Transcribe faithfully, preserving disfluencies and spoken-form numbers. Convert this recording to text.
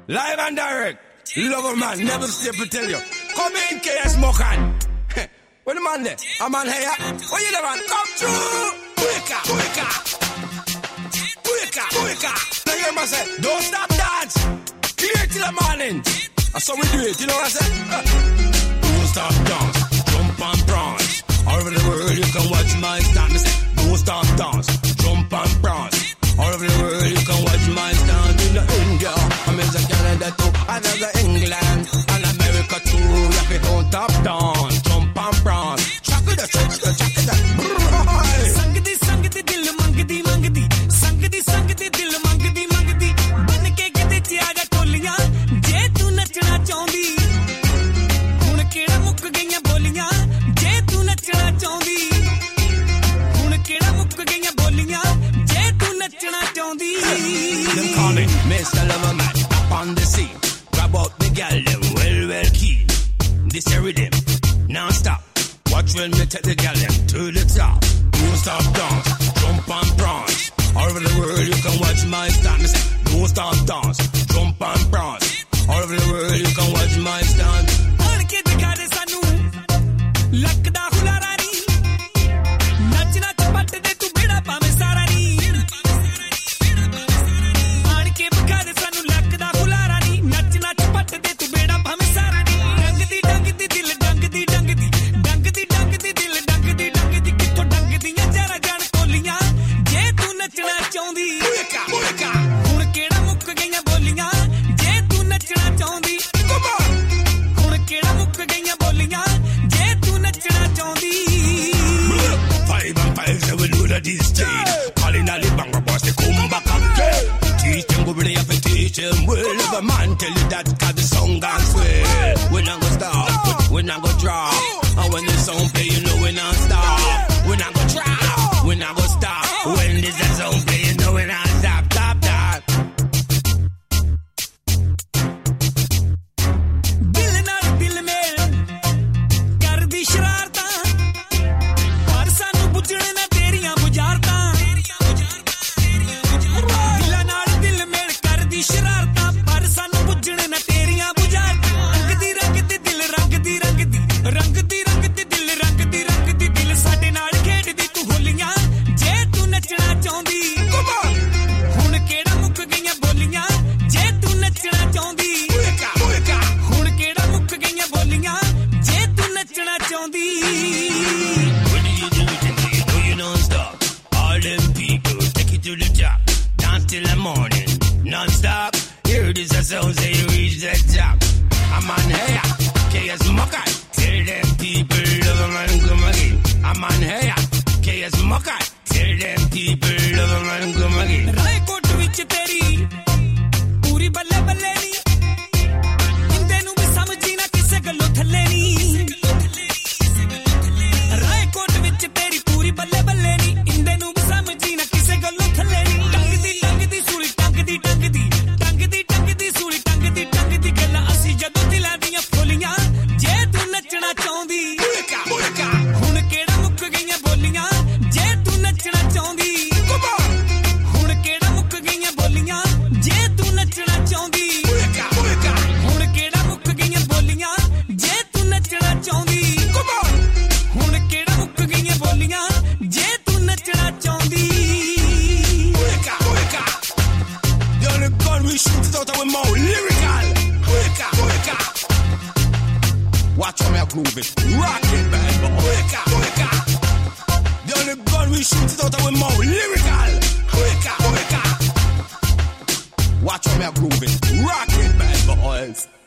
Live and direct. Love man, never stay to tell you. Come in, K S Mokan. Where the man there? A man here. Where you there, man? Come through. Quicker, quicker. Quicker, quicker. Now you must say, don't stop dance. Clear till the morning. That's how we do it, you know what I said? Uh. Don't stop dance. Jump and prance. All over the world you can watch my stance. Don't stop dance. Jump and prance. All over the world you can watch my stance. In the India, America, Canada too, another England, and America too. You have to don't stop dance. Jump and prance. Chuck it, chuck it, chuck it. Sangdi, sangdi, dil mangdi, mangdi. Sangdi, sangdi, dil mangdi, mangdi. Ban ke gide ch aaja toliyan, je tu nachna chaundi. Hun keda muk gaiyan boliyan, je tu nachna chaundi. Hun keda muk gaiyan boliyan, je tu nachna chaundi. Them call me Mister Loverman, up on the scene. Grab out the gal, them well, well key. This a rhythm, non-stop. Watch when me take the gal, them to the top. Don't stop dance, jump and prance. All over the world you can watch my stance. Don't stop dance, jump and prance. All over the world you can watch my stance. Aun ke dikha de sanu, lakda hulara ni. Nachna chapat de tu beda pame sara ni. Aun ke dikha de sanu, lakda hulara ni. Nachna chapat de tu beda pame sara ni. Dangdi dangdi dil dangdi dangdi. Dangdi dangdi dil dangdi dangdi. Kitho dangdi ya jara jan koliyan. Je tu nachna chaundi. Hun keda muk gaiyan boliyan. Je tu nachna chaundi. Come on. Hun keda muk gaiyan boliyan. Je tu nachna chaundi. Five and five, they will do the this thing. Calling all the banger boys, they come back again. Teach them, go really have to teach them. Well, if a man tell you that, cause the song gone swell. We not go stop, we not go drop. And when the song play, you know we not stop. We not go drop, we not go stop. When this song play, you know we not stop, stop, stop. Dil naal dil mein kardi sharartan. Par sanu bujhne na teriyan bujartan. Dil naal dil mein kardi sharartan. Par sanu bujhne na teriyan bujartan. Rang di rang di dil rang di rang di. Rang di rang di dil rang di rang di. Dil sade naal kheddi tu holiyan. Je tu nachna chaundi. Hun keda muk gaiyan boliyan. Je tu nachna chaundi. Hun keda muk gaiyan boliyan. Je tu nachna chaundi. When do you do it? Do you know you non-stop? All them people take it to the top. Dance till the morning, non-stop. Hear this a sound, say you reach the top. I'm on here, K S Mokan. Tell them people love a man come again. I'm on here, K S Mokan. Tell them people love a man come again. Raikot vich teri puri balle balle ni. Inde nu bhi samjhi na kisse gallo thalle ni. Raikot vich teri puri balle balle ni. Inde nu bhi samjhi na kisse gallo thalle ni. Tangdi tangdi suri tangdi tangdi. Tangdi tangdi suri tangdi tangdi. Galla asi jado dilan diyan pholiyan. Je tu nachna chaundi. Hun keda muk gaiyan boliyan. Je tu nachna chaundi. Hun keda muk gaiyan boliyan. Je tu nachna chaundi. Hun keda muk gaiyan boliyan. Je tu nachna chaundi. Hun keda muk gaiyan boliyan. Je tu nachna chaundi. The only gun we shoot it out of with more lyrical. Watch how me a groove it. Rock it, bad boy. The only gun we shoot it out of with more lyrical. Watch how me a groove it. Rock it, bad boys.